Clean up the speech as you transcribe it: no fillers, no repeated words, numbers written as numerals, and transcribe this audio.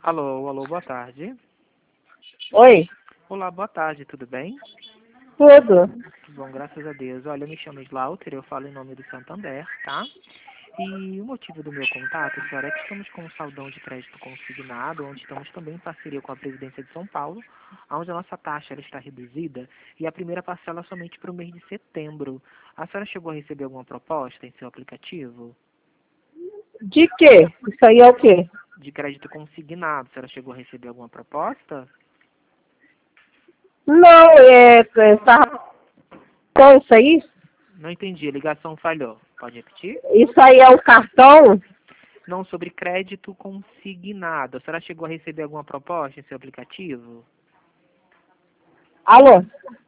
Alô, alô, boa tarde. Oi, Olá, boa tarde, tudo bem? tudo. Tudo bom, graças a Deus. Olha, eu me chamo Slaughter, eu falo em nome do Santander, tá? E o motivo do meu contato, senhora, é que estamos com um saldão de crédito consignado, onde estamos também em parceria com a Presidência de São Paulo, onde a nossa taxa ela está reduzida e a primeira parcela é somente para o mês de setembro. A senhora chegou a receber alguma proposta em seu aplicativo? De quê? Isso aí é o quê? De crédito consignado, a senhora chegou a receber alguma proposta? Não, cartão, isso aí? Não entendi, a ligação falhou. Pode repetir? Isso aí é o cartão? Não, sobre crédito consignado. A senhora chegou a receber alguma proposta em seu aplicativo? Alô?